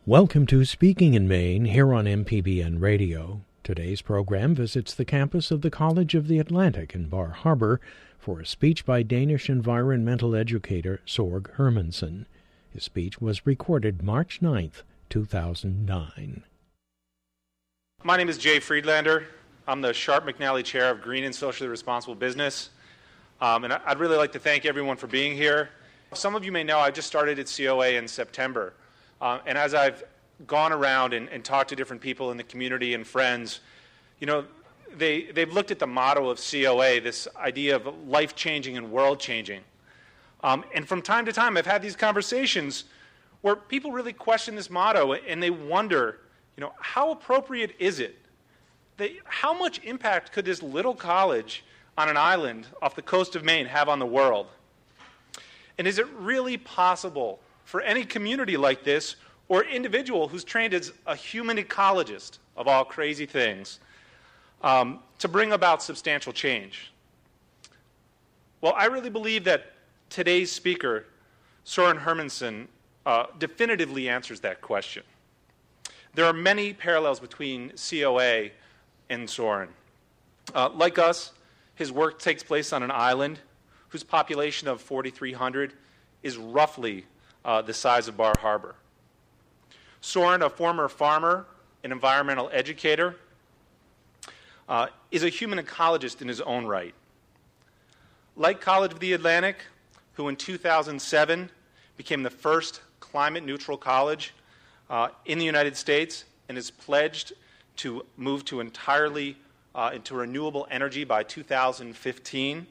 Welcome to Speaking in Maine here on MPBN Radio. Today's program visits the campus of the College of the Atlantic in Bar Harbor for a speech by Danish environmental educator Sorg Hermansen. His speech was recorded March 9th, 2009. My name is Jay Friedlander. I'm the Sharp McNally Chair of Green and Socially Responsible Business. And I'd really like to thank everyone for being here. Some of you may know I just started at COA in September. And as I've gone around and talked to different people in the community and friends, you know, they've looked at the motto of COA, this idea of life-changing and world-changing. And from time to time, I've had these conversations where people really question this motto and they wonder, you know, how appropriate is it? How much impact could this little college on an island off the coast of Maine have on the world? And is it really possible for any community like this or individual who's trained as a human ecologist, of all crazy things, to bring about substantial change? Well, I really believe that today's speaker, Søren Hermansen, definitively answers that question. There are many parallels between COA and Søren. Like us, his work takes place on an island whose population of 4,300 is roughly the size of Bar Harbor. Søren, a former farmer, an environmental educator, is a human ecologist in his own right. Like College of the Atlantic, who in 2007 became the first climate-neutral college in the United States and is pledged to move to entirely into renewable energy by 2015,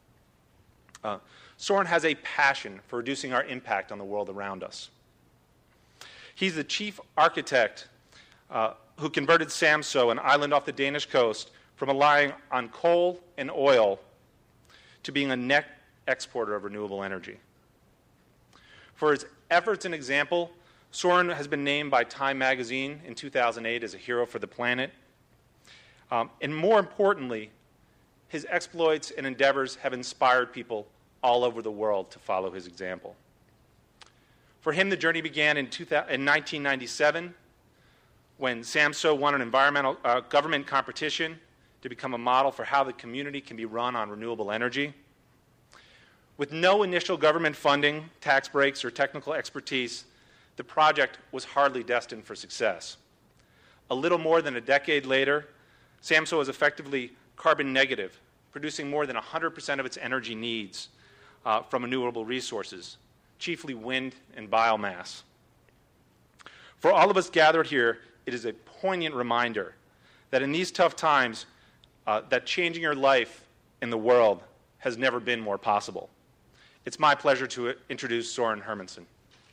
Søren has a passion for reducing our impact on the world around us. He's the chief architect who converted Samsø, an island off the Danish coast, from relying on coal and oil to being a net exporter of renewable energy. For his efforts and example, Søren has been named by Time magazine in 2008 as a hero for the planet. And more importantly, his exploits and endeavors have inspired people all over the world to follow his example. For him, the journey began in 1997 when Samsø won an environmental government competition to become a model for how the community can be run on renewable energy. With no initial government funding, tax breaks, or technical expertise, the project was hardly destined for success. A little more than a decade later, Samsø is effectively carbon negative, producing more than 100% of its energy needs from renewable resources, chiefly wind and biomass. For all of us gathered here, it is a poignant reminder that in these tough times, that changing your life in the world has never been more possible. It's my pleasure to introduce Søren Hermansen.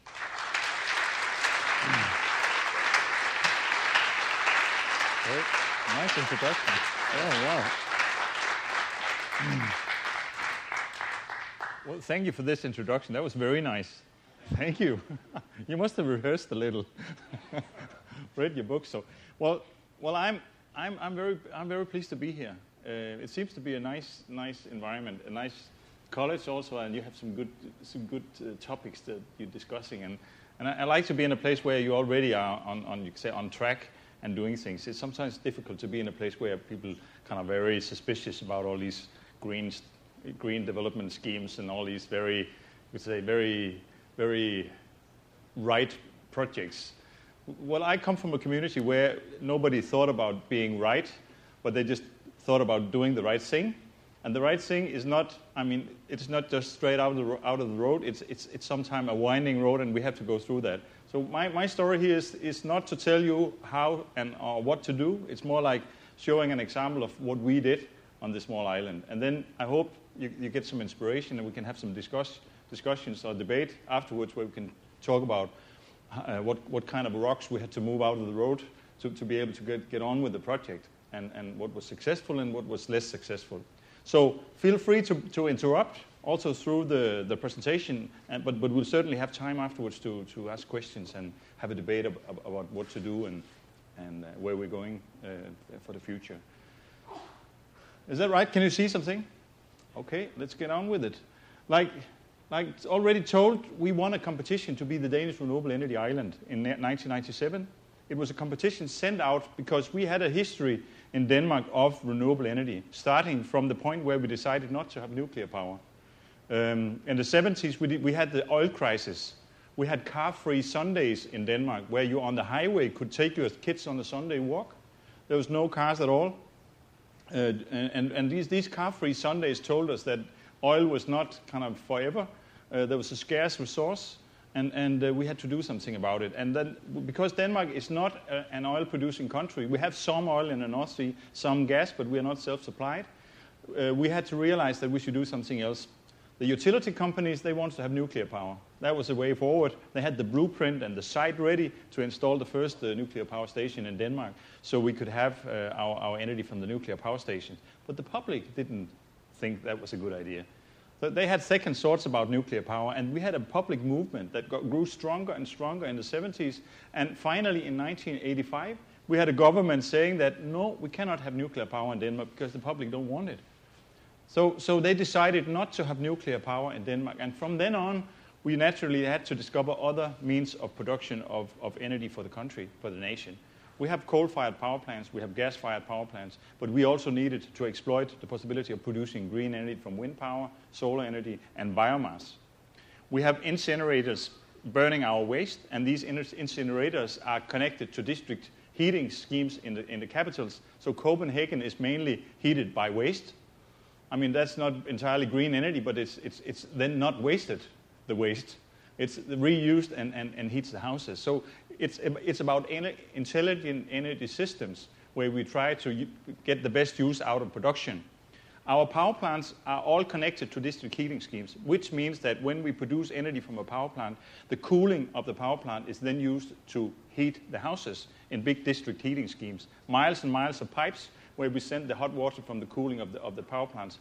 Great. Nice introduction. Oh, wow. Well, thank you for this introduction. That was very nice. Thank you. You must have rehearsed a little. Read your book. So, well, I'm very pleased to be here. It seems to be a nice environment, a nice college also, and you have some good topics that you're discussing. And I like to be in a place where you already are on track and doing things. It's sometimes difficult to be in a place where people kind of very suspicious about all these green development schemes and all these very right projects. Well, I come from a community where nobody thought about being right, but they just thought about doing the right thing. And the right thing is not, it's not just straight out of the road. It's sometimes a winding road, and we have to go through that. So my story here is not to tell you how or what to do. It's more like showing an example of what we did on this small island. And then I hope you get some inspiration and we can have some discussions or debate afterwards where we can talk about what kind of rocks we had to move out of the road to be able to get on with the project and what was successful and what was less successful. So feel free to interrupt also through the presentation, but we'll certainly have time afterwards to ask questions and have a debate about what to do and where we're going for the future. Is that right? Can you see something? Okay, let's get on with it. Like like already told, we won a competition to be the Danish Renewable Energy Island in 1997. It was a competition sent out because we had a history in Denmark of renewable energy, starting from the point where we decided not to have nuclear power. In the 70s, we had the oil crisis. We had car-free Sundays in Denmark, where you on the highway could take your kids on a Sunday walk. There was no cars at all. And these car-free Sundays told us that oil was not kind of forever. There was a scarce resource, and we had to do something about it. And then, because Denmark is not an oil-producing country, we have some oil in the North Sea, some gas, but we are not self-supplied. We had to realize that we should do something else. The utility companies, they wanted to have nuclear power. That was the way forward. They had the blueprint and the site ready to install the first nuclear power station in Denmark, so we could have our energy from the nuclear power stations. But the public didn't think that was a good idea. So they had second thoughts about nuclear power, and we had a public movement that grew stronger and stronger in the 70s. And finally, in 1985, we had a government saying that, no, we cannot have nuclear power in Denmark because the public don't want it. So they decided not to have nuclear power in Denmark. And from then on, we naturally had to discover other means of production of energy for the country, for the nation. We have coal-fired power plants, we have gas-fired power plants, but we also needed to exploit the possibility of producing green energy from wind power, solar energy, and biomass. We have incinerators burning our waste, and these incinerators are connected to district heating schemes in the capitals. So Copenhagen is mainly heated by waste. I mean, that's not entirely green energy, but it's then not wasted, the waste. It's reused and heats the houses. So it's about intelligent energy systems where we try to get the best use out of production. Our power plants are all connected to district heating schemes, which means that when we produce energy from a power plant, the cooling of the power plant is then used to heat the houses in big district heating schemes. Miles and miles of pipes where we send the hot water from the cooling of the power plants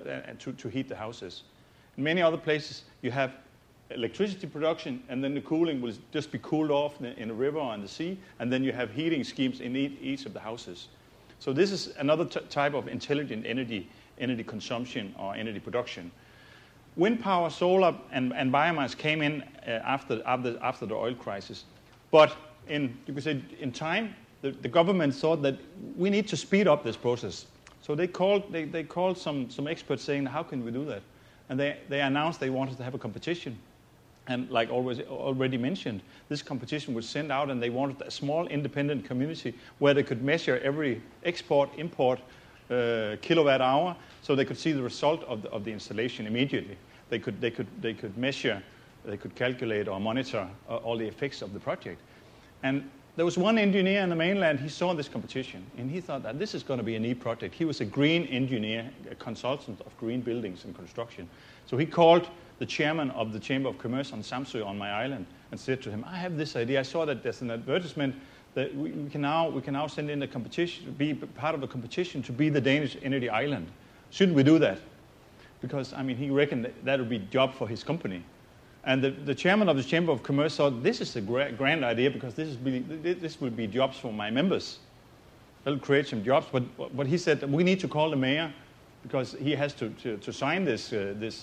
to heat the houses. In many other places, you have electricity production, and then the cooling will just be cooled off in a river or in the sea, and then you have heating schemes in each of the houses. So this is another type of intelligent energy consumption or energy production. Wind power, solar, and biomass came in after the oil crisis. But you could say in time, the government thought that we need to speed up this process. So they called some experts saying, how can we do that? And they announced they wanted to have a competition. And like already mentioned, this competition was sent out, and they wanted a small independent community where they could measure every export, import kilowatt hour, so they could see the result of the installation immediately. They could measure, they could calculate or monitor all the effects of the project. And there was one engineer in the mainland, he saw this competition, and he thought that this is going to be a neat project. He was a green engineer, a consultant of green buildings and construction. So he called the chairman of the Chamber of Commerce on Samsø on my island and said to him, I have this idea. I saw that there's an advertisement that we can now send in a competition, be part of a competition to be the Danish energy island. Shouldn't we do that? Because, I mean, he reckoned that would be a job for his company. And the chairman of the Chamber of Commerce thought, this is a grand idea because this will be jobs for my members. That'll create some jobs. But he said, we need to call the mayor because he has to sign this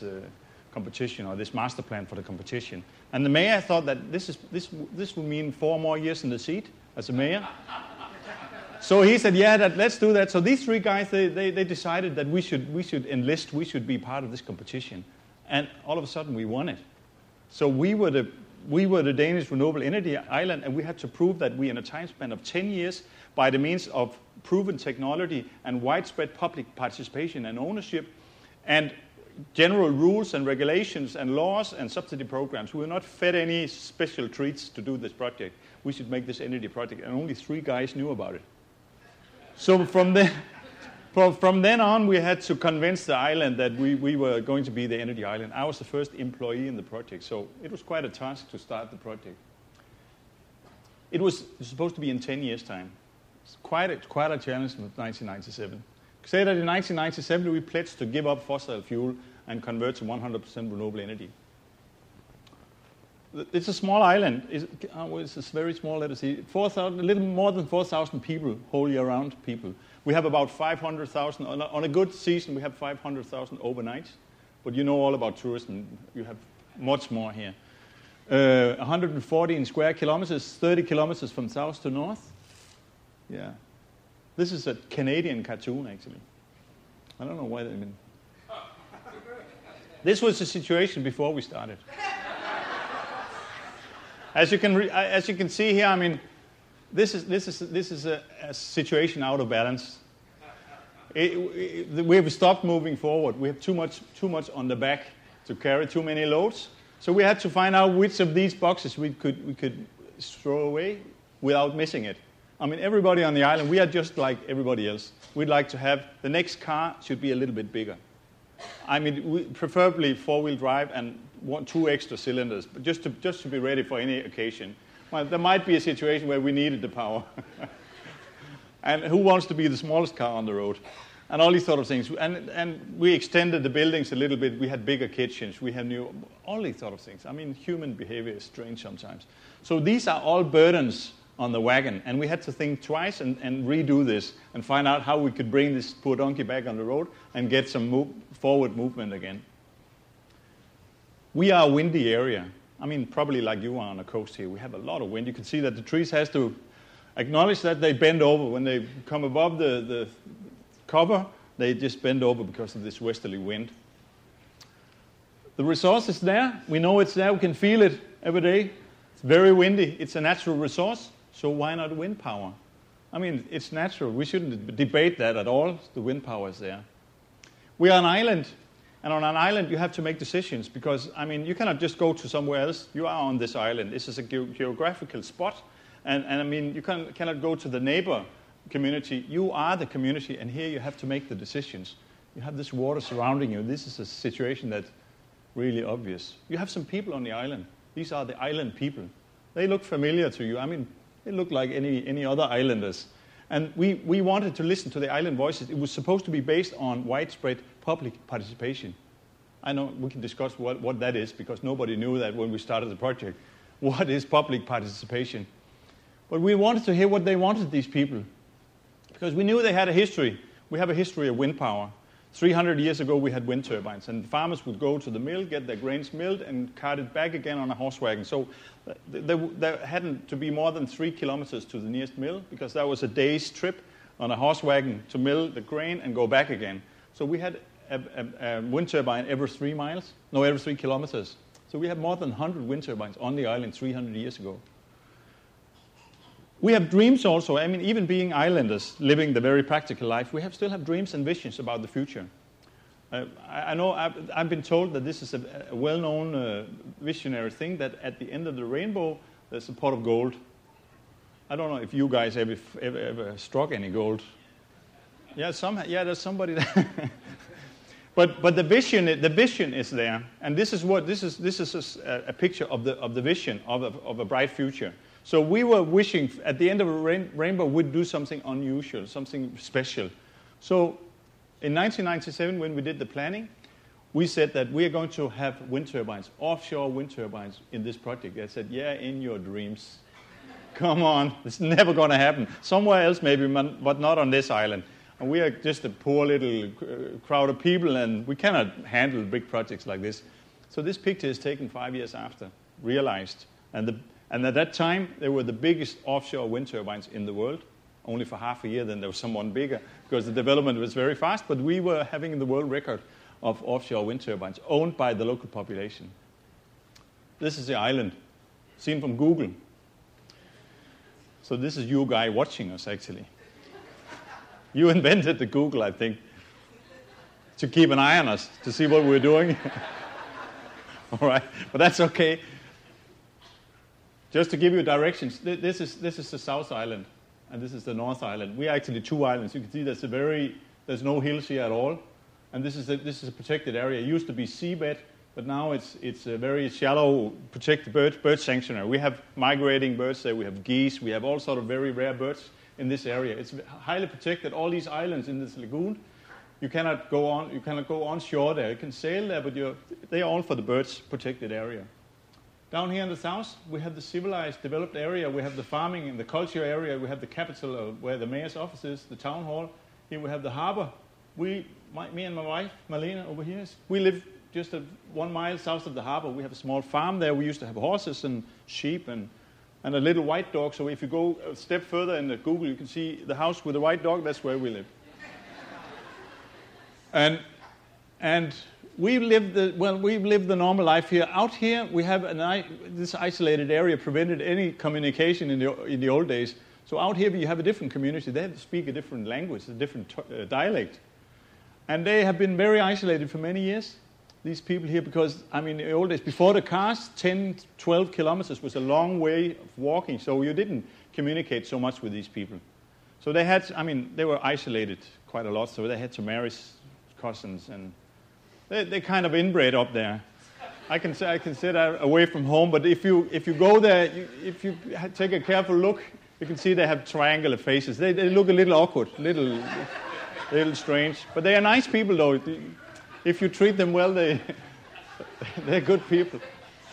competition or this master plan for the competition. And the mayor thought that this would mean 4 more years in the seat as a mayor. So he said, yeah, let's do that. So these 3 guys, they decided that we should enlist, we should be part of this competition. And all of a sudden we won it. So we were the Danish Renewable Energy Island, and we had to prove that we, in a time span of 10 years, by the means of proven technology and widespread public participation and ownership, and general rules and regulations and laws and subsidy programs, we were not fed any special treats to do this project. We should make this energy project, and only 3 guys knew about it. So from then on, we had to convince the island that we were going to be the energy island. I was the first employee in the project, so it was quite a task to start the project. It was supposed to be in 10 years' time. It's quite a challenge in 1997. Say that in 1997, we pledged to give up fossil fuel and convert to 100% renewable energy. It's a small island. It's very small, let us see. A little more than 4,000 people, whole year-round people. We have about 500,000. On a good season, we have 500,000 overnights. but you know all about tourism. You have much more here. 114 square kilometers, 30 kilometers from south to north. Yeah. This is a Canadian cartoon, actually. I don't know why they mean. This was the situation before we started. As you can see here, I mean, this is a situation out of balance. We have stopped moving forward. We have too much on the back to carry too many loads. So we had to find out which of these boxes we could throw away without missing it. I mean, everybody on the island, we are just like everybody else. We'd like to have the next car should be a little bit bigger. I mean, preferably four-wheel drive and 2 extra cylinders, but just to be ready for any occasion. Well, there might be a situation where we needed the power. And who wants to be the smallest car on the road? And all these sort of things. And we extended the buildings a little bit. We had bigger kitchens. We had all these sort of things. I mean, human behavior is strange sometimes. So these are all burdens on the wagon. And we had to think twice and redo this and find out how we could bring this poor donkey back on the road and get some forward movement again. We are a windy area. I mean, probably like you are on the coast here. We have a lot of wind. You can see that the trees has to acknowledge that they bend over. When they come above the cover, they just bend over because of this westerly wind. The resource is there. We know it's there. We can feel it every day. It's very windy. It's a natural resource, so why not wind power? I mean, it's natural. We shouldn't debate that at all. The wind power is there. We are an island, and on an island you have to make decisions because, I mean, you cannot just go to somewhere else. You are on this island. This is a geographical spot, and I mean, you cannot go to the neighbor community. You are the community, and here you have to make the decisions. You have this water surrounding you. This is a situation that's really obvious. You have some people on the island. These are the island people. They look familiar to you. I mean, they look like any other islanders. And we wanted to listen to the island voices. It was supposed to be based on widespread public participation. I know we can discuss what that is because nobody knew that when we started the project. What is public participation? But we wanted to hear what they wanted, these people. Because we knew they had a history. We have a history of wind power. 300 years ago, we had wind turbines, and farmers would go to the mill, get their grains milled, and cart it back again on a horse wagon. So there hadn't to be more than 3 kilometers to the nearest mill, because that was a day's trip on a horse wagon to mill the grain and go back again. So we had a wind turbine every 3 kilometers. So we have more than 100 wind turbines on the island 300 years ago. We have dreams also. I mean, even being islanders, living the very practical life, we still have dreams and visions about the future. I know I've been told that this is a well-known visionary thing, that at the end of the rainbow, there's a pot of gold. I don't know if you guys ever struck any gold. Yeah, there's somebody there. But the vision is there, and this is a picture of the vision of a bright future. So we were wishing at the end of a rainbow we'd do something unusual, something special. So in 1997, when we did the planning, we said that we are going to have wind turbines, offshore wind turbines in this project. They said, yeah, in your dreams. Come on, it's never going to happen. Somewhere else maybe, but not on this island. And we are just a poor little crowd of people, and we cannot handle big projects like this. So this picture is taken 5 years after, realized. And at that time, they were the biggest offshore wind turbines in the world. Only for half a year, then there was someone bigger, because the development was very fast, but we were having the world record of offshore wind turbines, owned by the local population. This is the island, seen from Google. So this is you guy watching us, actually. You invented the Google, I think, to keep an eye on us, to see what we're doing. All right, but that's okay. Just to give you directions, this is the South Island, and this is the North Island. We are actually 2 islands. You can see there's no hills here at all, and this is a protected area. It used to be seabed, but now it's a very shallow protected bird sanctuary. We have migrating birds there. We have geese. We have all sort of very rare birds in this area. It's highly protected. All these islands in this lagoon, you cannot go onshore there. You can sail there, but they are all for the birds protected area. Down here in the south, we have the civilized, developed area. We have the farming and the culture area. We have the capital where the mayor's office is, the town hall. Here we have the harbor. Me and my wife, Marlene, over here, we live just 1 mile south of the harbor, we have a small farm there. We used to have horses and sheep and a little white dog. So if you go a step further in the Google, you can see the house with the white dog. That's where we live. And we've lived the normal life here. Out here, we have this isolated area prevented any communication in the old days. So out here, you have a different community. They have to speak a different language, a different dialect. And they have been very isolated for many years, these people here, because, in the old days, before the cars, 10, 12 kilometers was a long way of walking, so you didn't communicate so much with these people. So they had, they were isolated quite a lot, so they had to marry cousins, and they kind of inbred up there. I can say that away from home, but if you go there, if you take a careful look, you can see they have triangular faces. They look a little awkward, little strange. But they are nice people, though. If you treat them well, they're good people.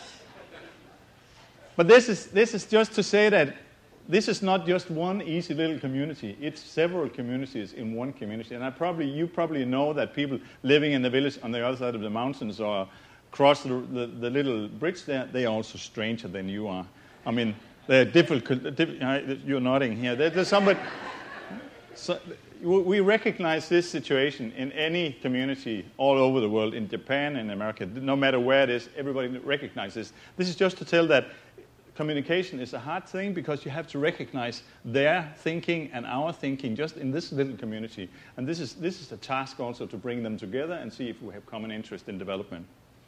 But this is just to say that this is not just one easy little community. It's several communities in one community. And you probably know that people living in the village on the other side of the mountains or across the little bridge there, they are also stranger than you are. They're difficult. You're nodding here. There's somebody. So we recognize this situation in any community all over the world, in Japan and America. No matter where it is, everybody recognizes. This is just to tell that communication is a hard thing because you have to recognize their thinking and our thinking just in this little community. And this is a task also to bring them together and see if we have common interest in development.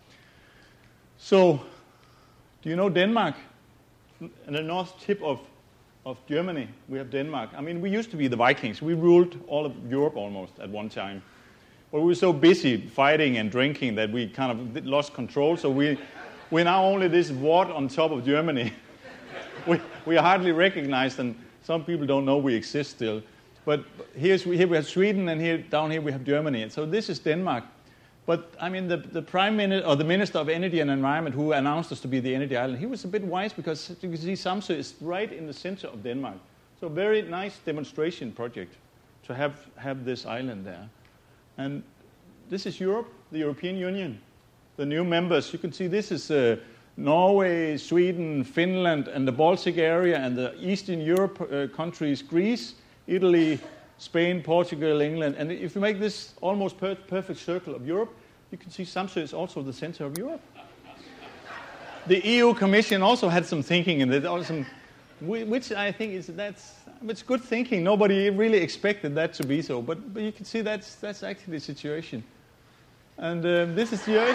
So, do you know Denmark? In the north tip of Germany, we have Denmark. We used to be the Vikings. We ruled all of Europe almost at one time. But we were so busy fighting and drinking that we kind of lost control. So we're now only this wart on top of Germany. we are hardly recognized, and some people don't know we exist still. But here we have Sweden, and down here we have Germany. And so this is Denmark. But the Prime Minister or the Minister of Energy and Environment, who announced us to be the energy island, he was a bit wise because you can see Samsø is right in the center of Denmark. So a very nice demonstration project to have this island there. And this is Europe, the European Union, the new members. You can see this is Norway, Sweden, Finland, and the Baltic area, and the Eastern Europe countries, Greece, Italy, Spain, Portugal, England. And if you make this almost perfect circle of Europe, you can see Samsø is also the center of Europe. The EU Commission also had some thinking in it, which I think it's good thinking. Nobody really expected that to be so, but you can see that's actually the situation. And this is the Earth.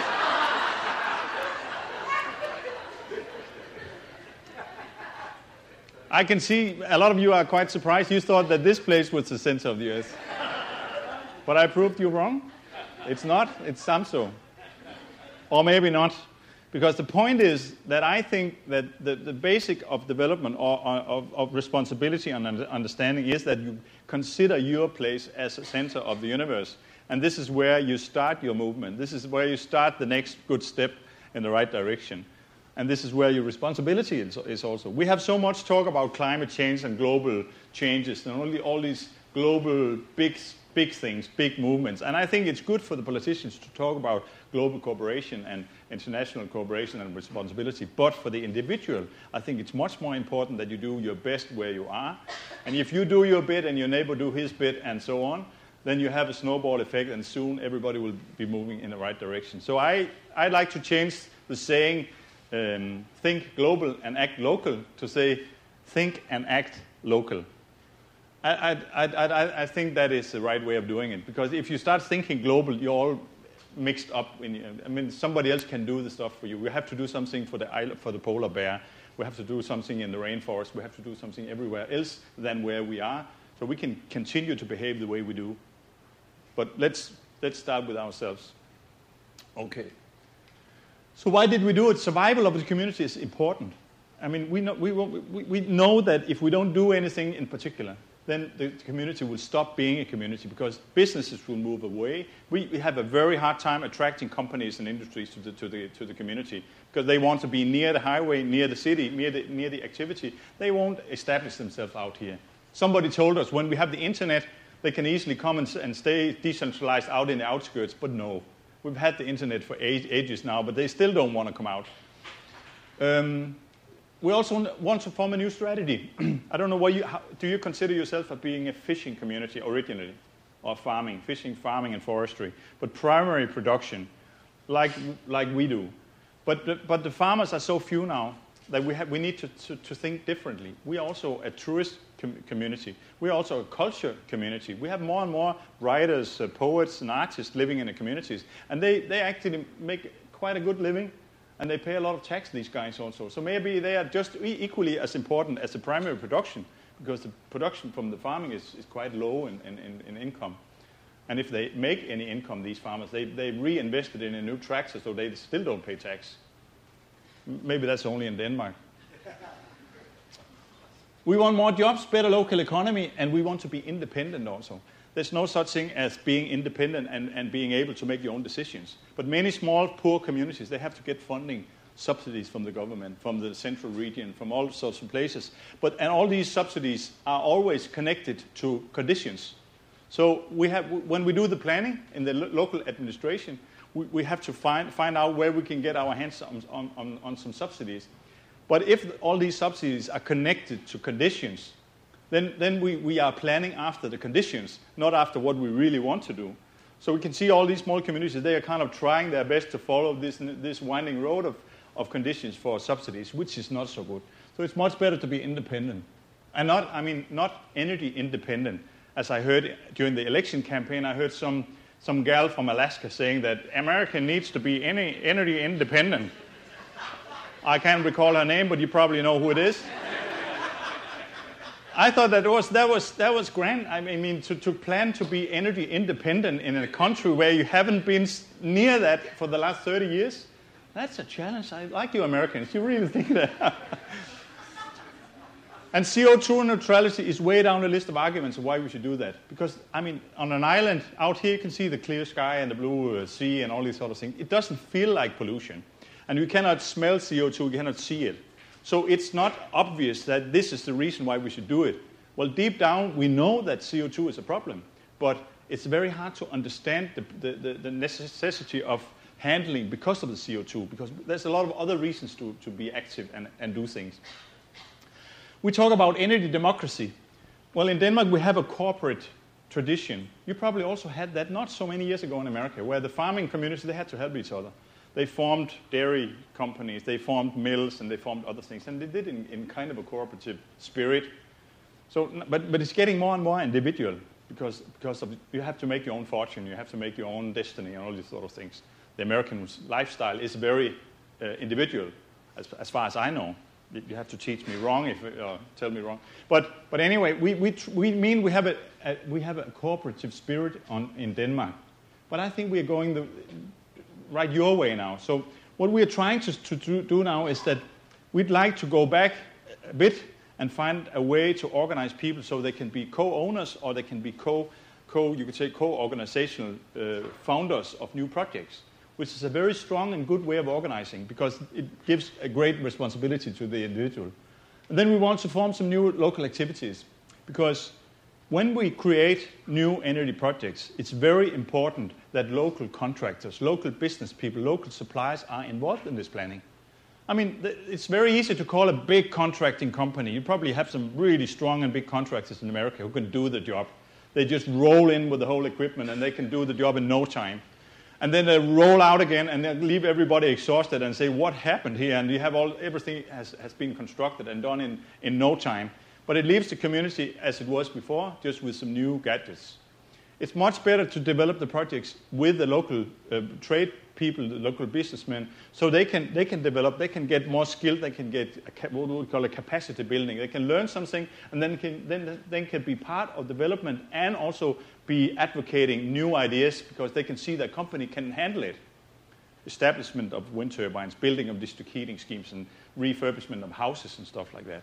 I can see a lot of you are quite surprised. You thought that this place was the center of the Earth. But I proved you wrong. It's not. It's Samsø. Or maybe not. Because the point is that I think that the basic of development or of responsibility and understanding is that you consider your place as a center of the universe. And this is where you start your movement. This is where you start the next good step in the right direction. And this is where your responsibility is also. We have so much talk about climate change and global changes and only all these global big things, big movements. And I think it's good for the politicians to talk about global cooperation and international cooperation and responsibility. But for the individual, I think it's much more important that you do your best where you are. And if you do your bit and your neighbor do his bit and so on, then you have a snowball effect and soon everybody will be moving in the right direction. So I'd like to change the saying, think global and act local, to say think and act local. I think that is the right way of doing it, because if you start thinking global, you're all mixed up. Somebody else can do the stuff for you. We have to do something for the polar bear. We have to do something in the rainforest. We have to do something everywhere else than where we are, so we can continue to behave the way we do. But let's start with ourselves. Okay. So why did we do it? Survival of the community is important. We know that if we don't do anything in particular, then the community will stop being a community because businesses will move away. We have a very hard time attracting companies and industries to the community because they want to be near the highway, near the city, near the activity. They won't establish themselves out here. Somebody told us when we have the internet, they can easily come and stay decentralized out in the outskirts, but no. We've had the internet for ages now, but they still don't want to come out. We also want to form a new strategy. I don't know, do you consider yourself as being a fishing community originally, or farming, fishing, farming, and forestry, but primary production, like we do. But the farmers are so few now that we need to think differently. We are also a tourist community. We are also a culture community. We have more and more writers, poets, and artists living in the communities, and they actually make quite a good living. And they pay a lot of tax, these guys also. So maybe they are just equally as important as the primary production, because the production from the farming is quite low in income. And if they make any income, these farmers, they reinvest it in a new tractor, so they still don't pay tax. Maybe that's only in Denmark. We want more jobs, better local economy, and we want to be independent also. There's no such thing as being independent and being able to make your own decisions. But many small, poor communities, they have to get funding, subsidies from the government, from the central region, from all sorts of places. And all these subsidies are always connected to conditions. So when we do the planning in the local administration, we have to find out where we can get our hands on some subsidies. But if all these subsidies are connected to conditions, then we are planning after the conditions, not after what we really want to do. So we can see all these small communities, they are kind of trying their best to follow this winding road of conditions for subsidies, which is not so good. So it's much better to be independent. And not energy independent. As I heard during the election campaign, I heard some gal from Alaska saying that America needs to be energy independent. I can't recall her name, but you probably know who it is. I thought that was grand. I mean, to plan to be energy independent in a country where you haven't been near that for the last 30 years, that's a challenge. I like you Americans. You really think that. And CO2 neutrality is way down the list of arguments of why we should do that. Because, on an island out here, you can see the clear sky and the blue sea and all these sort of things. It doesn't feel like pollution. And you cannot smell CO2, you cannot see it. So it's not obvious that this is the reason why we should do it. Well, deep down, we know that CO2 is a problem, but it's very hard to understand the necessity of handling because of the CO2, because there's a lot of other reasons to be active and do things. We talk about energy democracy. Well, in Denmark, we have a corporate tradition. You probably also had that not so many years ago in America, where the farming community, they had to help each other. They formed dairy companies, they formed mills, and they formed other things. And they did in kind of a cooperative spirit. So, but it's getting more and more individual because you have to make your own fortune, you have to make your own destiny, and all these sort of things. The American lifestyle is very individual, as far as I know. You have to teach me wrong, tell me wrong. But anyway, we have a cooperative spirit in Denmark. But I think we are going right your way now. So what we are trying to do now is that we'd like to go back a bit and find a way to organize people so they can be co-owners or they can be co-organizational founders of new projects, which is a very strong and good way of organizing because it gives a great responsibility to the individual. And then we want to form some new local activities because when we create new energy projects, it's very important that local contractors, local business people, local suppliers are involved in this planning. It's very easy to call a big contracting company. You probably have some really strong and big contractors in America who can do the job. They just roll in with the whole equipment and they can do the job in no time. And then they roll out again and they leave everybody exhausted and say, what happened here? And you have everything has been constructed and done in no time. But it leaves the community as it was before, just with some new gadgets. It's much better to develop the projects with the local trade people, the local businessmen, so they can develop, they can get more skilled, they can get what we call a capacity building. They can learn something and then can be part of development and also be advocating new ideas because they can see that company can handle it. Establishment of wind turbines, building of district heating schemes and refurbishment of houses and stuff like that.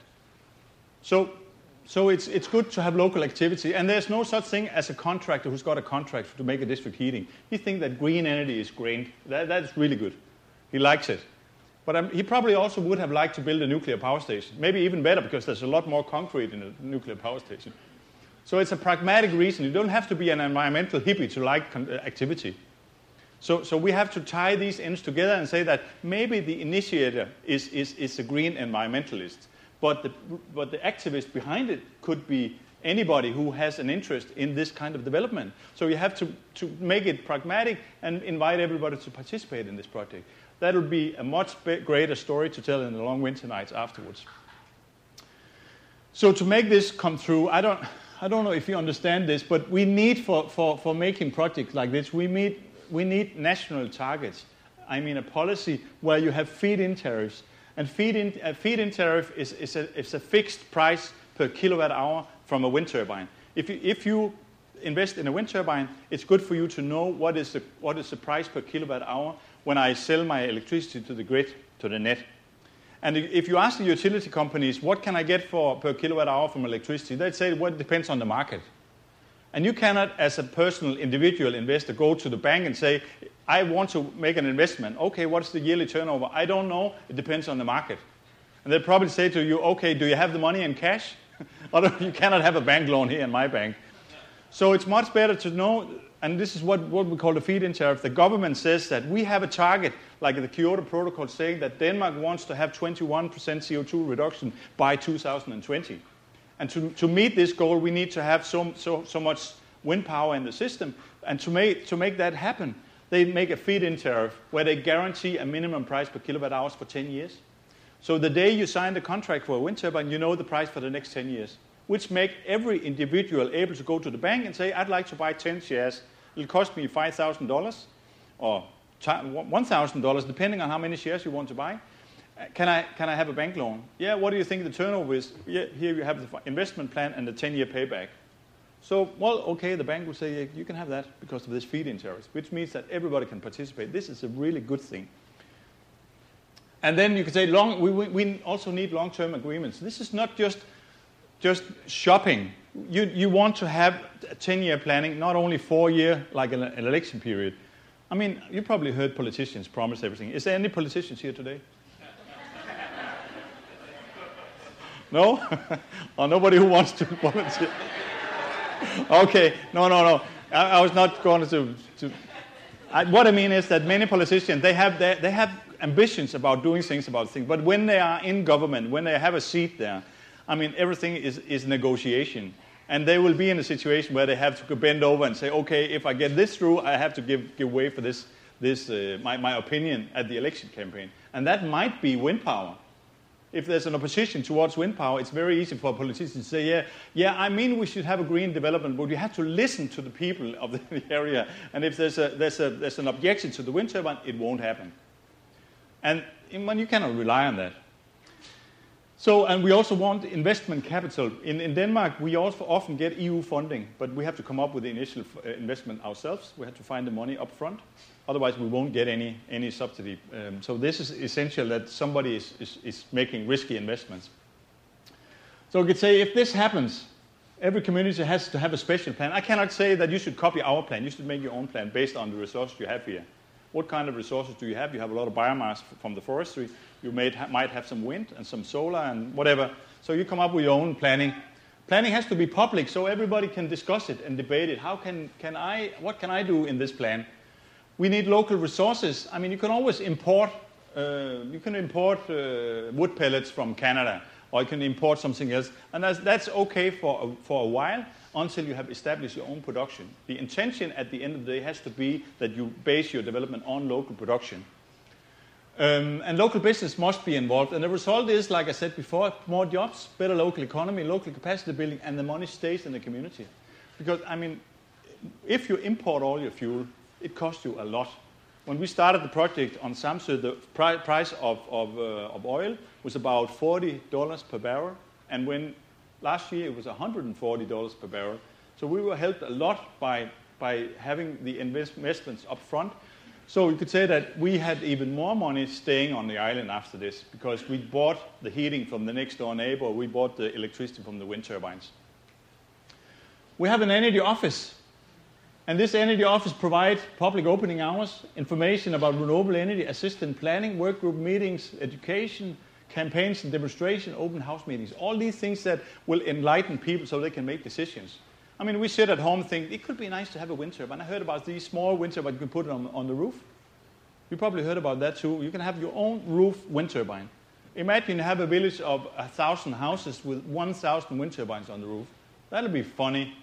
So it's good to have local activity, and there's no such thing as a contractor who's got a contract to make a district heating. He thinks that green energy is great. That's really good. He likes it. But he probably also would have liked to build a nuclear power station. Maybe even better because there's a lot more concrete in a nuclear power station. So it's a pragmatic reason. You don't have to be an environmental hippie to like activity. So we have to tie these ends together and say that maybe the initiator is a green environmentalist, but the activist behind it could be anybody who has an interest in this kind of development. So you have to make it pragmatic and invite everybody to participate in this project. That will be a much greater story to tell in the long winter nights afterwards. So to make this come through, I don't know if you understand this, but we need for making projects like this, we need national targets. I mean a policy where you have feed-in tariffs. And a feed-in tariff is a fixed price per kilowatt hour from a wind turbine. If you invest in a wind turbine, it's good for you to know what is the price per kilowatt hour when I sell my electricity to the grid, to the net. And if you ask the utility companies, what can I get per kilowatt hour from electricity, they'd say, well, it depends on the market. And you cannot, as a personal individual investor, go to the bank and say, I want to make an investment. Okay, what's the yearly turnover? I don't know. It depends on the market. And they'll probably say to you, okay, do you have the money in cash? You cannot have a bank loan here in my bank. So it's much better to know, and this is what we call the feed-in tariff. The government says that we have a target, like the Kyoto Protocol, saying that Denmark wants to have 21% CO2 reduction by 2020. And to meet this goal, we need to have so much wind power in the system. And to make that happen, they make a feed-in tariff where they guarantee a minimum price per kilowatt hours for 10 years. So the day you sign the contract for a wind turbine, you know the price for the next 10 years, which make every individual able to go to the bank and say, I'd like to buy 10 shares. It'll cost me $5,000 or $1,000, depending on how many shares you want to buy. Can I have a bank loan? Yeah, what do you think the turnover is? Yeah, here you have the investment plan and the 10-year payback. So, well, okay, the bank will say, yeah, you can have that because of this feed-in tariff, which means that everybody can participate. This is a really good thing. And then you could say we also need long-term agreements. This is not just shopping. You want to have a 10-year planning, not only 4-year like an election period. I mean, you probably heard politicians promise everything. Is there any politicians here today? No? Or nobody who wants to volunteer? Okay, no. I was not going to what I mean is that many politicians, they have ambitions about doing things, but when they are in government, when they have a seat there, I mean, everything is negotiation. And they will be in a situation where they have to bend over and say, okay, if I get this through, I have to give way for my opinion at the election campaign. And that might be wind power. If there's an opposition towards wind power, it's very easy for politicians to say, yeah, I mean we should have a green development, but you have to listen to the people of the area. And if there's an objection to the wind turbine, it won't happen. And you cannot rely on that. So, and we also want investment capital. In Denmark, we also often get EU funding, but we have to come up with the initial investment ourselves. We have to find the money up front. Otherwise, we won't get any subsidy. So this is essential that somebody is making risky investments. So we could say if this happens, every community has to have a special plan. I cannot say that you should copy our plan. You should make your own plan based on the resources you have here. What kind of resources do you have? You have a lot of biomass from the forestry. You might have some wind and some solar and whatever. So you come up with your own planning. Planning has to be public so everybody can discuss it and debate it. What can I do in this plan? We need local resources. I mean, you can always import. Wood pellets from Canada, or you can import something else, and that's okay for a while until you have established your own production. The intention at the end of the day has to be that you base your development on local production. And local business must be involved. And the result is, like I said before, more jobs, better local economy, local capacity building, and the money stays in the community. Because, I mean, if you import all your fuel, it costs you a lot. When we started the project on Samsø, the price of oil was about $40 per barrel. And when last year it was $140 per barrel. So we were helped a lot by having the investments up front. So you could say that we had even more money staying on the island after this because we bought the heating from the next door neighbor, we bought the electricity from the wind turbines. We have an energy office, and this energy office provides public opening hours, information about renewable energy, assist in planning, work group meetings, education, campaigns and demonstration, open house meetings, all these things that will enlighten people so they can make decisions. I mean, we sit at home and think, it could be nice to have a wind turbine. I heard about these small wind turbines, you can put it on the roof. You probably heard about that too. You can have your own roof wind turbine. Imagine you have a village of 1,000 houses with 1,000 wind turbines on the roof. That'll be funny.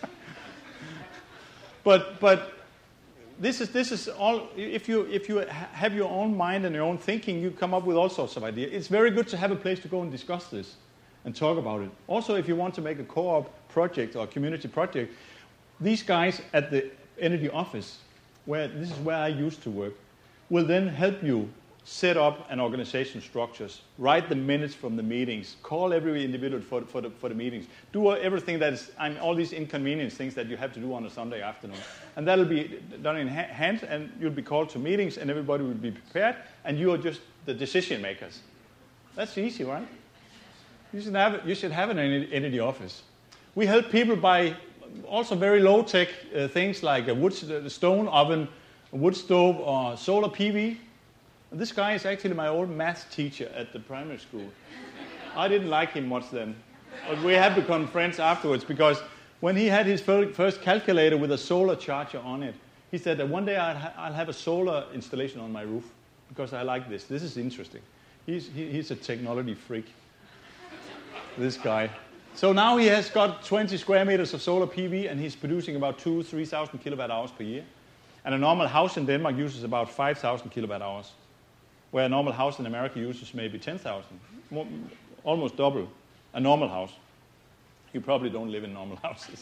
But this is all. If you have your own mind and your own thinking, you come up with all sorts of ideas. It's very good to have a place to go and discuss this and talk about it. Also, if you want to make a co-op project or community project, these guys at the energy office, this is where I used to work, will then help you set up an organization structures, write the minutes from the meetings, call every individual for the meetings, do everything that is, all these inconvenience things that you have to do on a Sunday afternoon. And that'll be done in hand, and you'll be called to meetings, and everybody will be prepared, and you are just the decision makers. That's easy, right? You should have an energy office. We help people by also very low-tech things like a stone oven, a wood stove, or solar PV. This guy is actually my old math teacher at the primary school. I didn't like him much then, but we have become friends afterwards because when he had his first calculator with a solar charger on it, he said that one day I'll have a solar installation on my roof because I like this. This is interesting. He's a technology freak, this guy. So now he has got 20 square meters of solar PV, and he's producing about 3,000 kilowatt hours per year. And a normal house in Denmark uses about 5,000 kilowatt hours, where a normal house in America uses maybe 10,000, almost double a normal house. You probably don't live in normal houses.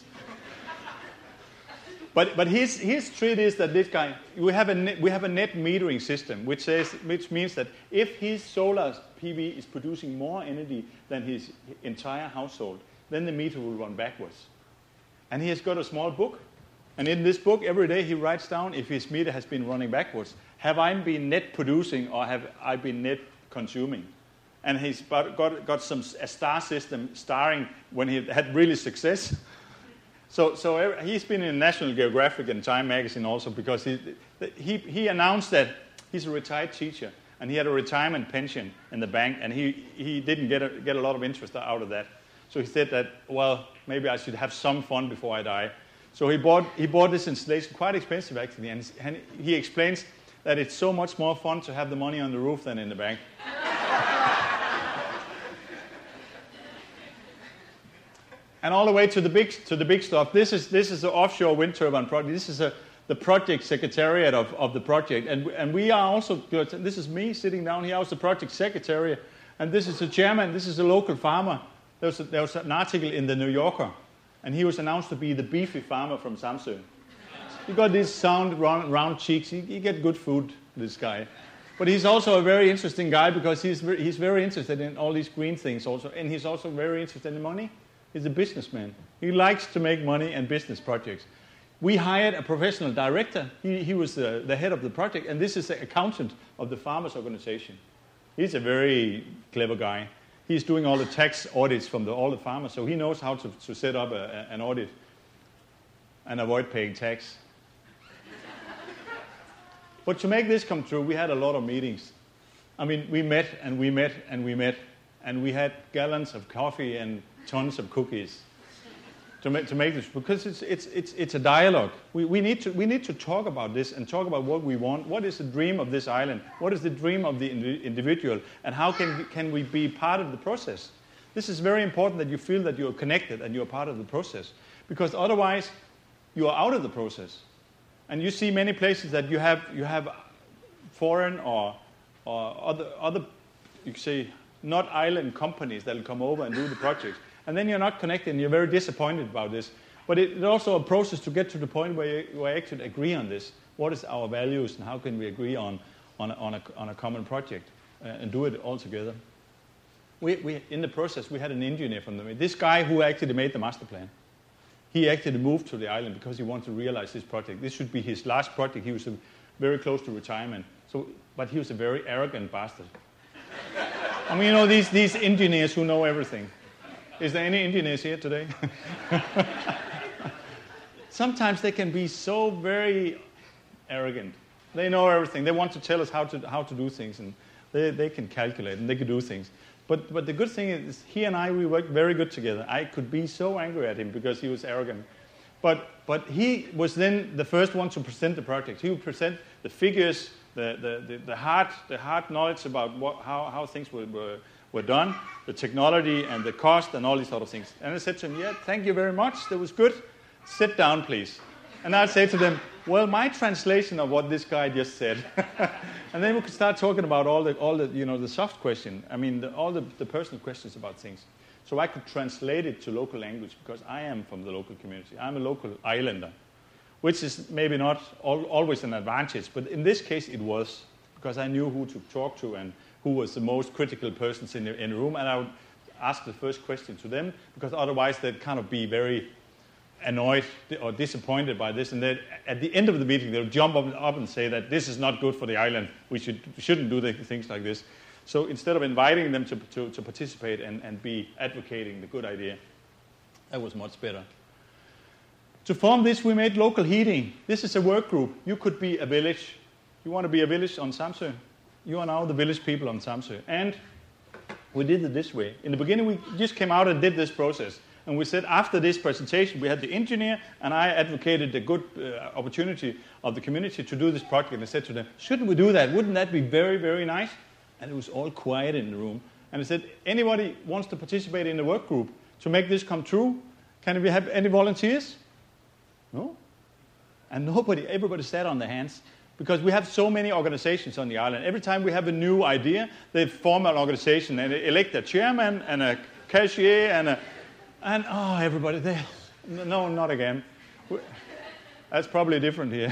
But his treat is that this guy, we have a net metering system, which means that if his solar PV is producing more energy than his entire household, then the meter will run backwards. And he has got a small book. And in this book, every day he writes down if his meter has been running backwards. Have I been net producing or have I been net consuming? And he's got a star system starring when he had really success. So he's been in National Geographic and Time magazine also because he announced that he's a retired teacher and he had a retirement pension in the bank and he didn't get a lot of interest out of that. So he said that, well, maybe I should have some fun before I die. So he bought this installation, quite expensive actually, and he explains that it's so much more fun to have the money on the roof than in the bank. And all the way to the big stuff. This is the offshore wind turbine project. This is the project secretariat of the project, and we are also good. This is me sitting down here. I was the project secretary, and this is the chairman. This is a local farmer. There was an article in the New Yorker. And he was announced to be the beefy farmer from Samsø. He got these sound, round cheeks. He get good food, this guy. But he's also a very interesting guy because he's very interested in all these green things also. And he's also very interested in money. He's a businessman. He likes to make money and business projects. We hired a professional director. He was the head of the project. And this is the accountant of the farmers' organization. He's a very clever guy. He's doing all the tax audits from all the farmers, so he knows how to set up an audit and avoid paying tax. But to make this come true, we had a lot of meetings. I mean, we met, and we met, and we met, and we had gallons of coffee and tons of cookies to make this, because it's a dialogue. We need to talk about this and talk about what we want. What is the dream of this island? What is the dream of the individual? And how can we be part of the process? This is very important that you feel that you are connected and you are part of the process, because otherwise you are out of the process. And you see many places that you have foreign or other you could say not island companies that will come over and do the projects. And then you're not connected, and you're very disappointed about this. But it's also a process to get to the point where you actually agree on this. What is our values, and how can we agree on a common project and do it all together? We in the process, we had an engineer from this guy who actually made the master plan. He actually moved to the island because he wanted to realize this project. This should be his last project. He was very close to retirement. But he was a very arrogant bastard. I mean, you know, these engineers who know everything. Is there any engineers here today? Sometimes they can be so very arrogant. They know everything. They want to tell us how to do things, and they can calculate and they can do things. But the good thing is, he and I, we worked very good together. I could be so angry at him because he was arrogant. But he was then the first one to present the project. He would present the figures, the hard knowledge about how things were done, the technology and the cost and all these sort of things. And I said to him, yeah, thank you very much. That was good. Sit down, please. And I'd say to them, well, my translation of what this guy just said. And then we could start talking about all the the soft question. I mean, all the personal questions about things. So I could translate it to local language because I am from the local community. I'm a local islander, which is maybe not always an advantage. But in this case, it was, because I knew who to talk to and who was the most critical persons in the room. And I would ask the first question to them, because otherwise they'd kind of be very annoyed or disappointed by this. And then at the end of the meeting, they'll jump up and say that this is not good for the island. We shouldn't do things like this. So instead of inviting them to participate and be advocating the good idea, that was much better. To form this, we made local heating. This is a work group. You could be a village. You want to be a village on Samsø? You are now the village people on Samsø. And we did it this way. In the beginning, we just came out and did this process. And we said after this presentation, we had the engineer, and I advocated the good opportunity of the community to do this project. And I said to them, shouldn't we do that? Wouldn't that be very, very nice? And it was all quiet in the room. And I said, anybody wants to participate in the work group to make this come true? Can we have any volunteers? No. And everybody sat on their hands. Because we have so many organizations on the island. Every time we have a new idea, they form an organization and they elect a chairman and a cashier and everybody there. No, not again. That's probably different here.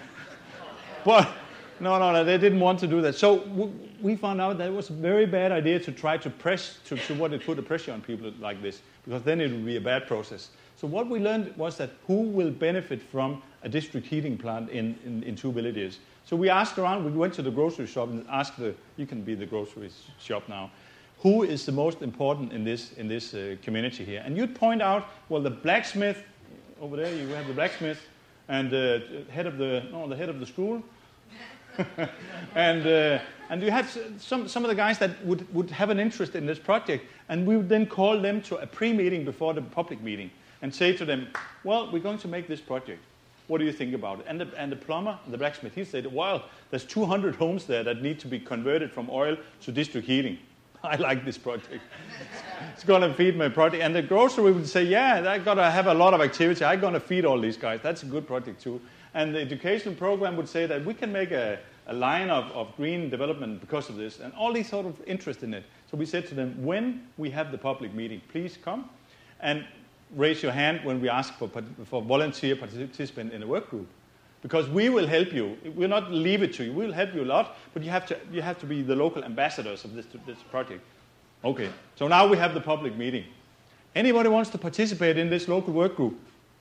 But no, they didn't want to do that. So we found out that it was a very bad idea to try to press to put a pressure on people like this, because then it would be a bad process. So what we learned was that who will benefit from a district heating plant in two villages. So we asked around, we went to the grocery shop and asked you can be the grocery shop now, who is the most important in this community here? And you'd point out, well, the blacksmith, over there you have the blacksmith, and the head of the school, and you had some of the guys that would have an interest in this project, and we would then call them to a pre-meeting before the public meeting and say to them, well, we're going to make this project. What do you think about it? And the plumber, the blacksmith, he said, well, there's 200 homes there that need to be converted from oil to district heating. I like this project. It's going to feed my project. And the grocery would say, yeah, I got to have a lot of activity. I'm going to feed all these guys. That's a good project too. And the education program would say that we can make a line of green development because of this, and all these sort of interest in it. So we said to them, when we have the public meeting, please come and raise your hand when we ask for volunteer participant in a work group. Because we will help you. We'll not leave it to you. We'll help you a lot, but you have to be the local ambassadors of this project. Okay, so now we have the public meeting. Anybody wants to participate in this local work group?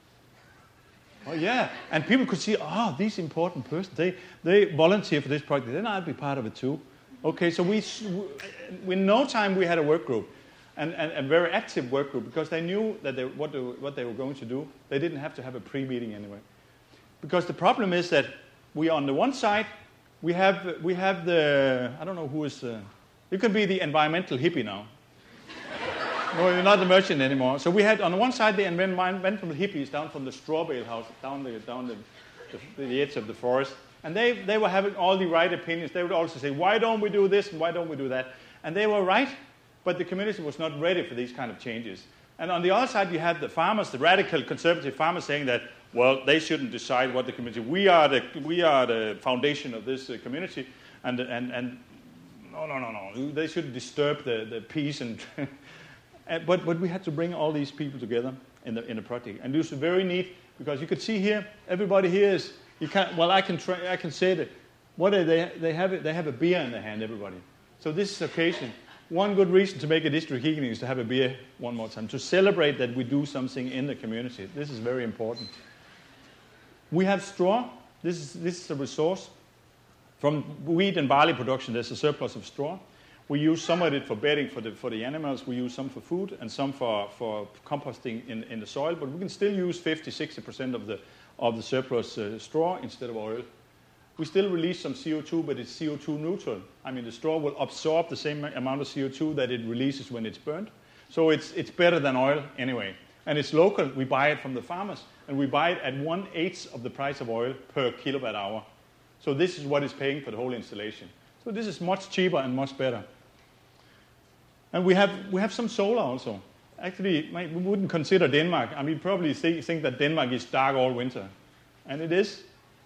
Oh, yeah. And people could see, these important persons, they volunteer for this project. Then I'll be part of it too. Okay, so in no time we had a work group, and a very active work group, because they knew that what they were going to do. They didn't have to have a pre-meeting anyway. Because the problem is that we, on the one side, we have the, I don't know who is, you can be the environmental hippie now. No, you're not the merchant anymore. So we had, on the one side, the environmental hippies down from the straw bale house, down the edge of the forest. And they were having all the right opinions. They would also say, why don't we do this and why don't we do that? And they were right, but the community was not ready for these kind of changes. And on the other side, you had the farmers, the radical conservative farmers, saying that, well, they shouldn't decide what the community. We are the foundation of this community, and no. They shouldn't disturb the peace and. But we had to bring all these people together in the project, and this was very neat because you could see here, everybody here is. You can. Well, I can say that. What are they? They have a beer in their hand, everybody. So this is occasion. One good reason to make a district heating is to have a beer one more time, to celebrate that we do something in the community. This is very important. We have straw. This is a resource. From wheat and barley production, there's a surplus of straw. We use some of it for bedding for the animals. We use some for food and some for composting in the soil. But we can still use 50-60% of the surplus straw instead of oil. We still release some CO2, but it's CO2 neutral. I mean, the straw will absorb the same amount of CO2 that it releases when it's burnt. So it's better than oil anyway. And it's local. We buy it from the farmers, and we buy it at 1/8 of the price of oil per kilowatt hour. So this is what is paying for the whole installation. So this is much cheaper and much better. And we have some solar also. Actually, we wouldn't consider Denmark. I mean, probably think that Denmark is dark all winter. And it is.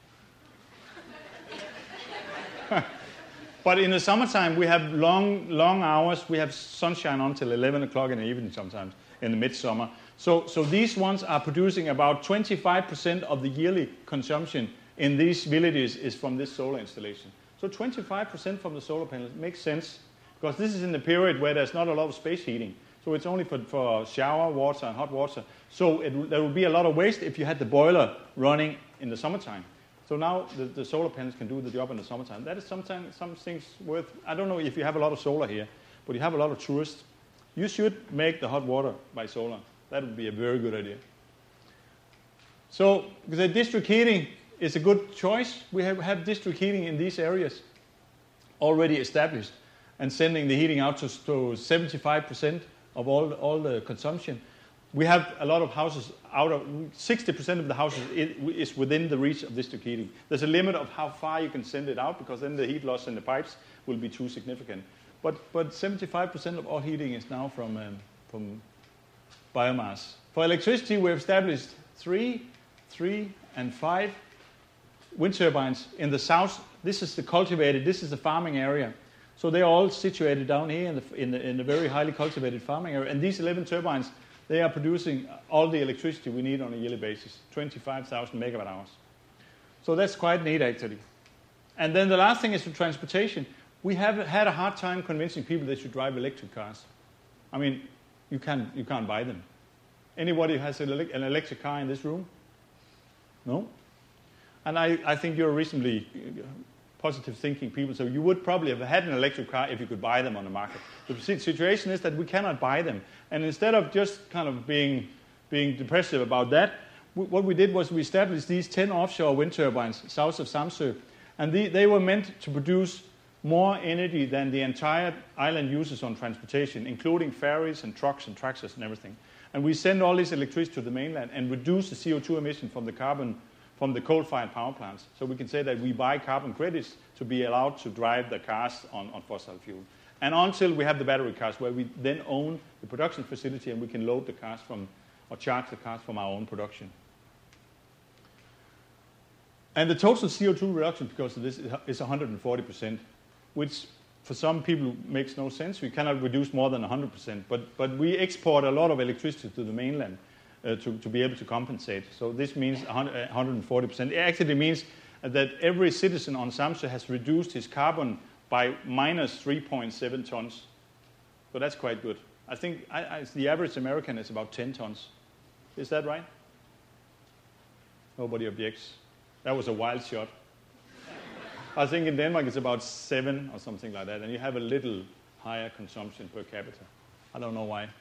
But in the summertime, we have long hours. We have sunshine until 11 o'clock in the evening sometimes, in the midsummer. So these ones are producing about 25% of the yearly consumption in these villages is from this solar installation. So 25% from the solar panels makes sense, because this is in the period where there's not a lot of space heating. So it's only for shower water and hot water. So there would be a lot of waste if you had the boiler running in the summertime. So now the solar panels can do the job in the summertime. That is sometimes some things worth. I don't know if you have a lot of solar here, but you have a lot of tourists. You should make the hot water by solar. That would be a very good idea. So the district heating is a good choice. We have district heating in these areas already established, and sending the heating out to 75% of all the consumption. We have a lot of houses, 60% of the houses is within the reach of district heating. There's a limit of how far you can send it out, because then the heat loss in the pipes will be too significant. But 75% of all heating is now from biomass. For electricity, we've established 3, and 5 wind turbines in the south. This is the cultivated, this is the farming area. So they're all situated down here in the very highly cultivated farming area. And these 11 turbines, they are producing all the electricity we need on a yearly basis, 25,000 megawatt hours. So that's quite neat, actually. And then the last thing is for transportation. We have had a hard time convincing people they should drive electric cars. I mean, you can't buy them. Anybody who has an electric car in this room? No? And I think you're reasonably positive thinking people, so you would probably have had an electric car if you could buy them on the market. The situation is that we cannot buy them. And instead of just kind of being depressive about that, what we did was we established these 10 offshore wind turbines south of Samsø. And they were meant to produce more energy than the entire island uses on transportation, including ferries and trucks and tractors and everything. And we send all this electricity to the mainland and reduce the CO2 emission from the carbon from the coal-fired power plants. So we can say that we buy carbon credits to be allowed to drive the cars on fossil fuel. And until we have the battery cars, where we then own the production facility and we can load the cars or charge the cars from our own production. And the total CO2 reduction because of this is 140%, which for some people makes no sense. We cannot reduce more than 100%, but we export a lot of electricity to the mainland to be able to compensate. So this means 140%. It actually means that every citizen on Samsø has reduced his carbon by minus 3.7 tons. So that's quite good. I think the average American is about 10 tons. Is that right? Nobody objects. That was a wild shot. I think in Denmark it's about 7 or something like that, and you have a little higher consumption per capita. I don't know why.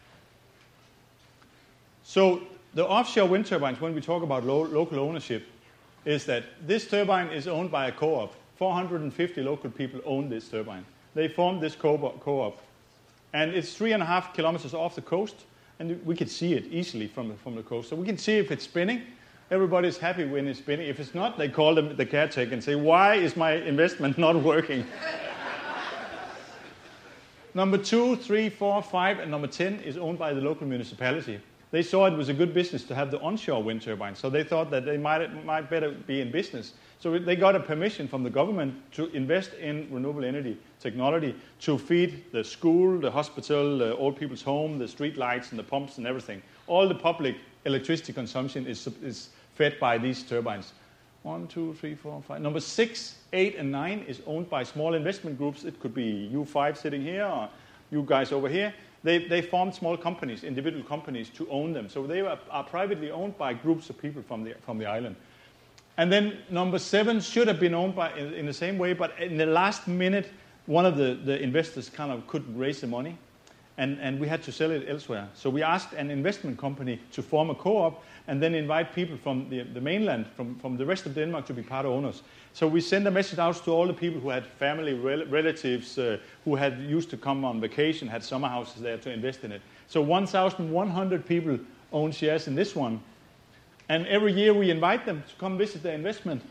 So the offshore wind turbines, when we talk about local ownership, is that this turbine is owned by a co-op. 450 local people own this turbine. They formed this co-op. And it's 3.5 kilometers off the coast, and we can see it easily from the coast. So we can see if it's spinning. Everybody's happy when it's spinning. If it's not, they call the caretaker and say, why is my investment not working? Number 2, 3, 4, 5, and number 10 is owned by the local municipality. They saw it was a good business to have the onshore wind turbines, so they thought that they might better be in business. So they got a permission from the government to invest in renewable energy technology to feed the school, the hospital, the old people's home, the street lights and the pumps and everything. All the public electricity consumption is fed by these turbines. 1, 2, 3, 4, 5. Number 6, 8, and 9 is owned by small investment groups. It could be you 5 sitting here or you guys over here. They formed small companies, individual companies, to own them. So they are privately owned by groups of people from the island. And then number 7 should have been owned by in the same way, but in the last minute, one of the investors kind of couldn't raise the money, and we had to sell it elsewhere. So we asked an investment company to form a co-op and then invite people from the mainland, from the rest of Denmark, to be part owners. So we sent a message out to all the people who had family, relatives, who had used to come on vacation, had summer houses there to invest in it. So 1,100 people own shares in this one. And every year we invite them to come visit their investment.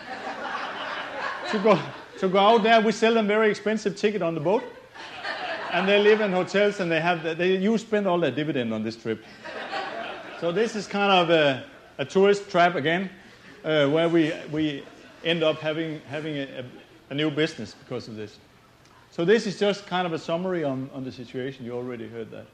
to go out there, we sell them very expensive ticket on the boat. And they live in hotels, and you spend all their dividend on this trip. So this is kind of a tourist trap again, where we end up having a new business because of this. So this is just kind of a summary on the situation. You already heard that.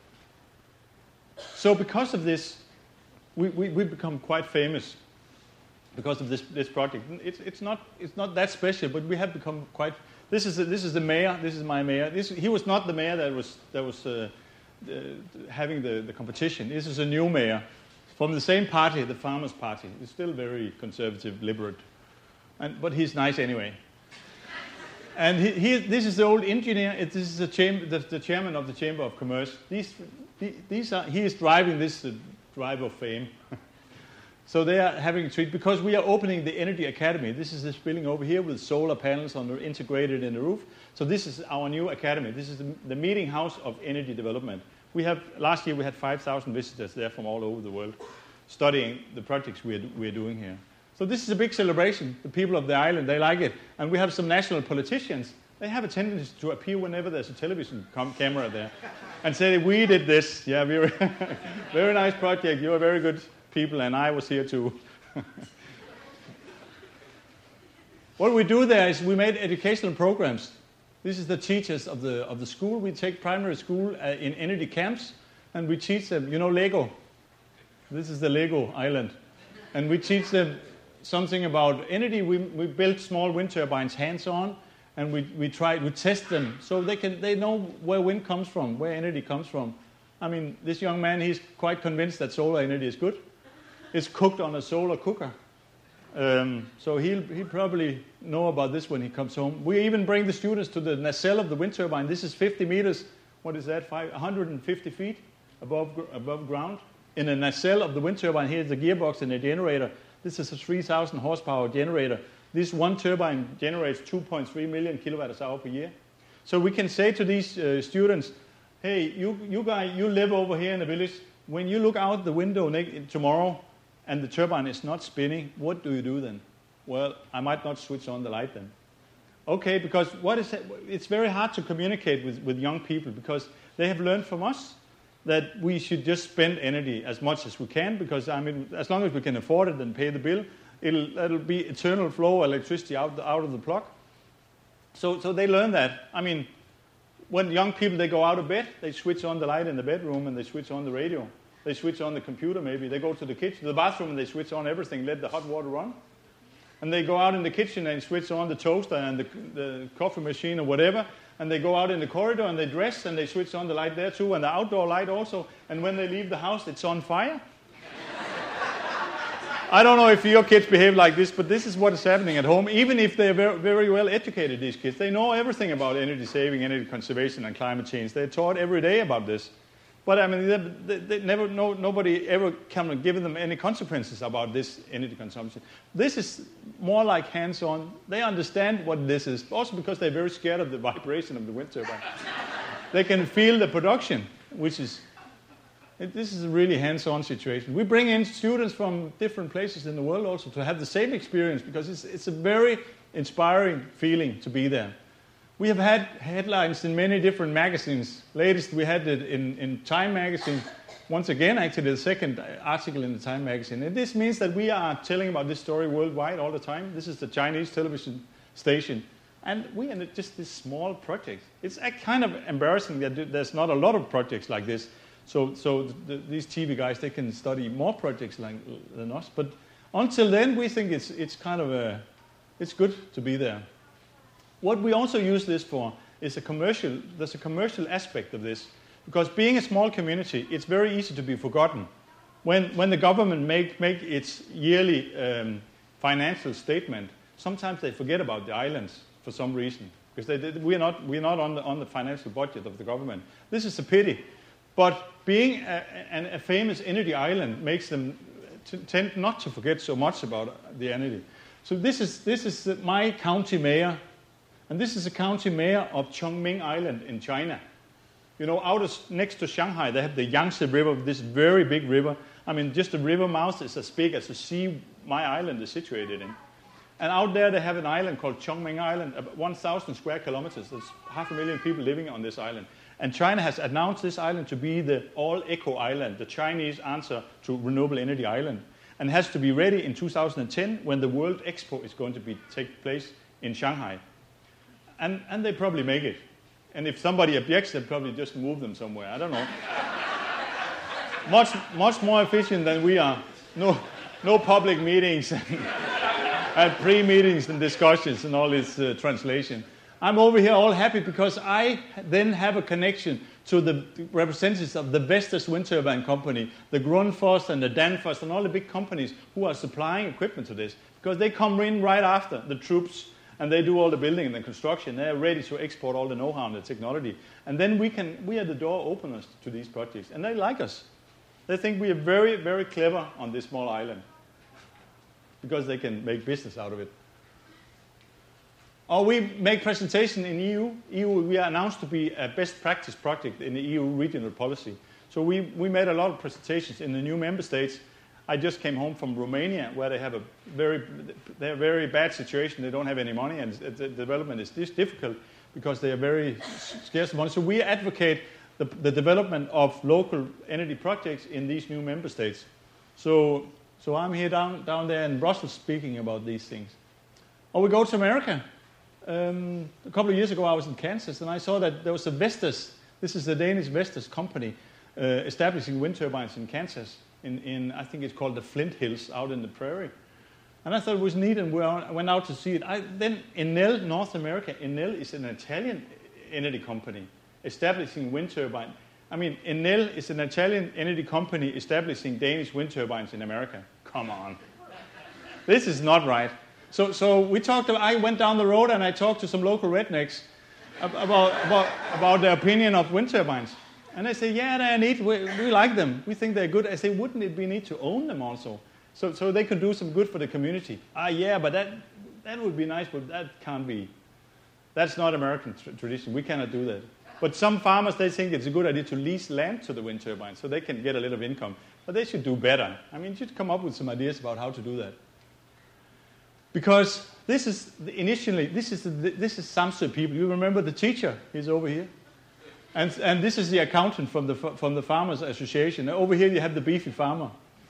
So because of this, we become quite famous because of this project. It's not that special, but we have become quite. This is the mayor. This is my mayor. He was not the mayor that was having the competition. This is a new mayor from the same party, the Farmers' Party. He's still very conservative, liberal, but he's nice anyway. And this is the old engineer. This is the chairman of the Chamber of Commerce. He is driving this drive of fame. So they are having a treat because we are opening the Energy Academy. This is this building over here with solar panels integrated in the roof. So this is our new academy. This is the meeting house of energy development. Last year we had 5,000 visitors there from all over the world studying the projects we're doing here. So this is a big celebration. The people of the island, they like it. And we have some national politicians. They have a tendency to appear whenever there's a television camera there and say, we did this. Yeah, very nice project. You are very good people, and I was here too. What we do there is we made educational programs. This is the teachers of the school. We take primary school in energy camps, and we teach them, Lego. This is the Lego island. And we teach them something about energy. We built small wind turbines hands-on, and we test them so they know where wind comes from, where energy comes from. I mean, this young man, he's quite convinced that solar energy is good. It's cooked on a solar cooker. So he'll probably know about this when he comes home. We even bring the students to the nacelle of the wind turbine. This is 50 meters, 150 feet above ground. In a nacelle of the wind turbine, here's the gearbox and the generator. This is a 3,000 horsepower generator. This one turbine generates 2.3 million kilowatt hours per year. So we can say to these students, hey, you guys, you live over here in the village. When you look out the window tomorrow and the turbine is not spinning, what do you do then? Well, I might not switch on the light then. Okay, because it's very hard to communicate with young people because they have learned from us that we should just spend energy as much as we can because, as long as we can afford it and pay the bill, it'll be eternal flow of electricity out of the plug. So they learn that. When young people, they go out of bed, they switch on the light in the bedroom and they switch on the radio. They switch on the computer maybe. They go to the kitchen, to the bathroom, and they switch on everything, let the hot water run. And they go out in the kitchen and switch on the toaster and the coffee machine or whatever. And they go out in the corridor and they dress and they switch on the light there too and the outdoor light also. And when they leave the house, it's on fire. I don't know if your kids behave like this, but this is what is happening at home. Even if they're very, very well educated, these kids, they know everything about energy saving, energy conservation, and climate change. They're taught every day about this. But they never know, nobody ever can give them any consequences about this energy consumption. This is more like hands-on. They understand what this is, also because they're very scared of the vibration of the wind turbine. They can feel the production, this is a really hands-on situation. We bring in students from different places in the world also to have the same experience because it's a very inspiring feeling to be there. We have had headlines in many different magazines. Latest, we had it in Time magazine. Once again, actually, the second article in the Time magazine. And this means that we are telling about this story worldwide all the time. This is the Chinese television station. And we are just this small project. It's kind of embarrassing that there's not a lot of projects like this. So these TV guys, they can study more projects than us. But until then, we think it's kind of it's good to be there. What we also use this for is there's a commercial aspect of this. Because being a small community, it's very easy to be forgotten. When the government make its yearly financial statement, sometimes they forget about the islands for some reason. Because we're not on the financial budget of the government. This is a pity. But being a famous energy island makes them tend not to forget so much about the energy. So this is my county mayor. And this is the county mayor of Chongming Island in China. You know, next to Shanghai, they have the Yangtze River, this very big river. I mean, just the river mouth is as big as the sea my island is situated in. And out there, they have an island called Chongmeng Island, about 1,000 square kilometers. There's 500,000 people living on this island. And China has announced this island to be the all-eco island, the Chinese answer to renewable energy island, and has to be ready in 2010 when the World Expo is going to take place in Shanghai. And they probably make it. And if somebody objects, they'll probably just move them somewhere. I don't know. much more efficient than we are. No public meetings and pre-meetings and discussions and all this translation. I'm over here all happy because I then have a connection to the representatives of the Vestas wind turbine company, the Grundfos and the Danfoss and all the big companies who are supplying equipment to this, because they come in right after the troops and they do all the building and the construction. They're ready to export all the know-how and the technology. And then we are the door openers to these projects. And they like us. They think we are very, very clever on this small island because they can make business out of it. Or we make presentation in EU. We are announced to be a best practice project in the EU regional policy. So we made a lot of presentations in the new member states. I just came home from Romania, where they have a very bad situation. They don't have any money, and the development is difficult because they are very scarce money. So we advocate the development of local energy projects in these new member states. So I'm here down there in Brussels speaking about these things. Or we go to America. A couple of years ago, I was in Kansas, and I saw that there was a Vestas. This is a Danish Vestas company establishing wind turbines in Kansas. In I think it's called the Flint Hills, out in the prairie. And I thought it was neat, and I went out to see it. Then Enel, North America, Enel is an Italian energy company establishing wind turbine. I mean, Enel is an Italian energy company establishing Danish wind turbines in America. Come on. This is not right. So we talked. I went down the road and I talked to some local rednecks about their opinion of wind turbines. And they say, yeah, they're neat. We like them. We think they're good. I say, wouldn't it be neat to own them also? So they could do some good for the community. Yeah, but that would be nice, but that can't be. That's not American tradition. We cannot do that. But some farmers, they think it's a good idea to lease land to the wind turbines so they can get a little income. But they should do better. I mean, you should come up with some ideas about how to do that. Because this is Samsø people. You remember the teacher? He's over here. And this is the accountant from the Farmers Association. Over here you have the beefy farmer.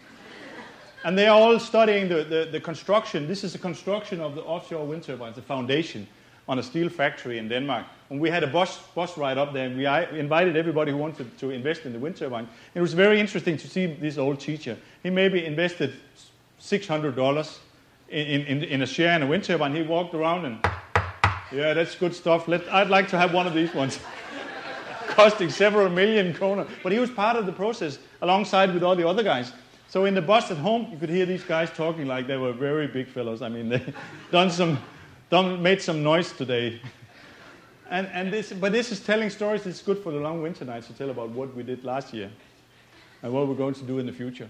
And they are all studying the construction. This is the construction of the offshore wind turbines, the foundation on a steel factory in Denmark. And we had a bus ride up there, and we invited everybody who wanted to invest in the wind turbine. It was very interesting to see this old teacher. He maybe invested $600 in a share in a wind turbine. He walked around and, yeah, that's good stuff. I'd like to have one of these ones. Costing several million kroner. But he was part of the process alongside with all the other guys. So in the bus at home, you could hear these guys talking like they were very big fellows. I mean, they made some noise today. But this is telling stories. It's good for the long winter nights to tell about what we did last year and what we're going to do in the future.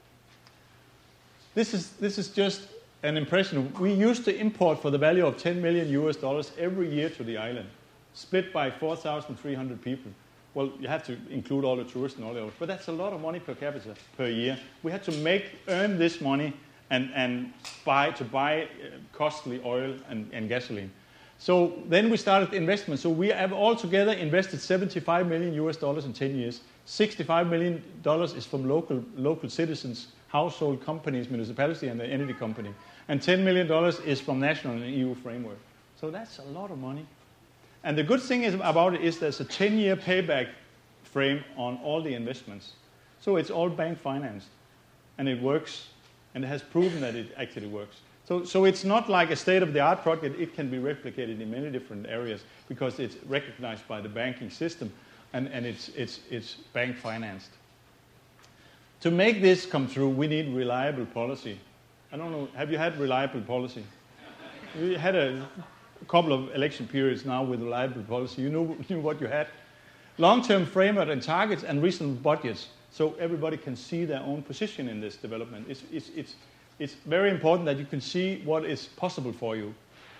This is just an impression. We used to import for the value of $10 million every year to the island, split by 4,300 people. Well, you have to include all the tourists and all that, but that's a lot of money per capita per year. We had to earn this money and buy costly oil and gasoline. So then we started investment. So we have altogether invested $75 million in 10 years. $65 million is from local citizens, household companies, municipality, and the energy company. And $10 million is from national and EU framework. So that's a lot of money. And the good thing about it is there's a 10-year payback frame on all the investments. So it's all bank financed. And it works. And it has proven that it actually works. So it's not like a state-of-the-art project. It can be replicated in many different areas because it's recognized by the banking system and it's bank financed. To make this come true, we need reliable policy. I don't know, have you had reliable policy? We had a couple of election periods now with reliable policy. You knew what you had. Long-term framework and targets and reasonable budgets so everybody can see their own position in this development. It's very important that you can see what is possible for you.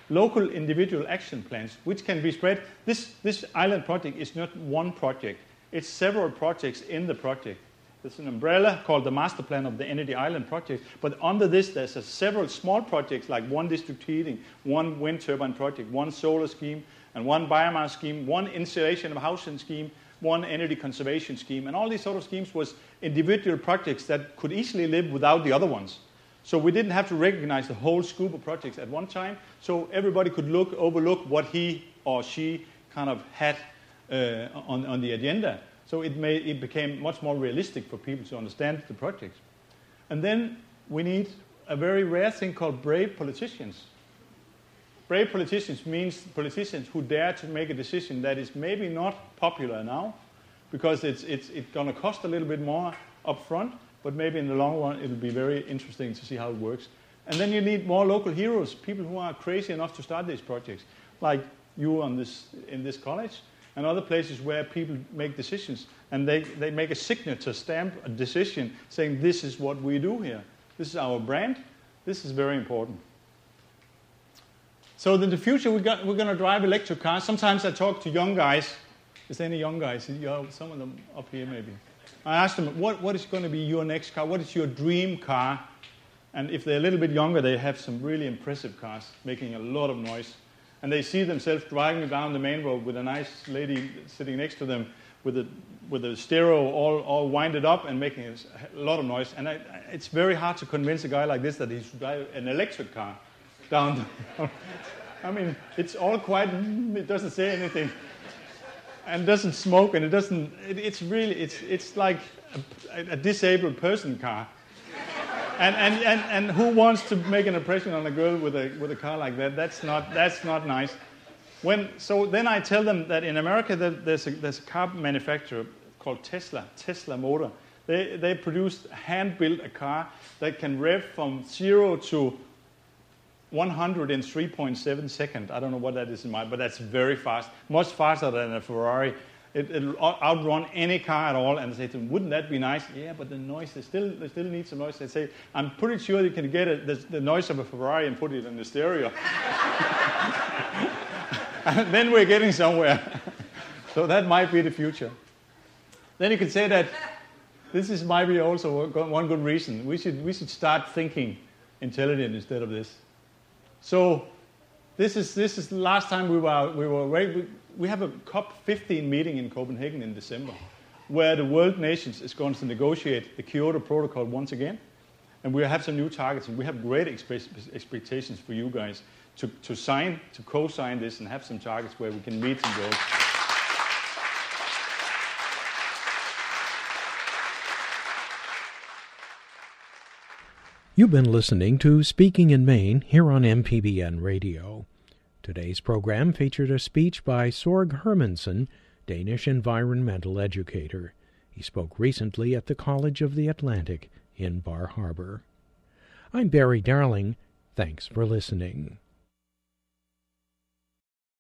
local individual action plans, which can be spread. This island project is not one project. It's several projects in the project. There's an umbrella called the Master Plan of the Energy Island Project, but under this there's several small projects like one district heating, one wind turbine project, one solar scheme, and one biomass scheme, one insulation of housing scheme, one energy conservation scheme, and all these sort of schemes was individual projects that could easily live without the other ones. So we didn't have to recognize the whole scope of projects at one time, so everybody could overlook what he or she kind of had on the agenda. So it became much more realistic for people to understand the projects. And then we need a very rare thing called brave politicians. Brave politicians means politicians who dare to make a decision that is maybe not popular now, because it's going to cost a little bit more up front, but maybe in the long run it'll be very interesting to see how it works. And then you need more local heroes, people who are crazy enough to start these projects, like you in this college, and other places where people make decisions, and they make a signature stamp, a decision, saying this is what we do here. This is our brand. This is very important. So in the future, we're going to drive electric cars. Sometimes I talk to young guys. Is there any young guys? Some of them up here maybe. I ask them, what is going to be your next car? What is your dream car? And if they're a little bit younger, they have some really impressive cars, making a lot of noise. And they see themselves driving down the main road with a nice lady sitting next to them with a stereo all winded up and making a lot of noise. And it's very hard to convince a guy like this that he should drive an electric car down. I mean, it's all quiet. It doesn't say anything, and doesn't smoke, and it doesn't. It's like a disabled person car. And who wants to make an impression on a girl with a car like that? That's not nice. So then I tell them that in America there's a car manufacturer called Tesla Motor. They produced hand-built a car that can rev from 0 to 100 in 3.7 seconds. I don't know what that is in mind, but that's very fast, much faster than a Ferrari. It'll outrun any car at all. And I say to them, wouldn't that be nice? Yeah, but the noise, they still need some noise. They say, I'm pretty sure you can get the noise of a Ferrari and put it in the stereo. And then we're getting somewhere. So that might be the future. Then you can say that this might be also one good reason. We should start thinking intelligent instead of this. So this is the last time we have a COP15 meeting in Copenhagen in December, where the world nations is going to negotiate the Kyoto Protocol once again, and we have some new targets, and we have great expectations for you guys to co-sign this and have some targets where we can meet some goals. You've been listening to Speaking in Maine here on MPBN Radio. Today's program featured a speech by Sorg Hermansen, Danish environmental educator. He spoke recently at the College of the Atlantic in Bar Harbor. I'm Barry Darling. Thanks for listening.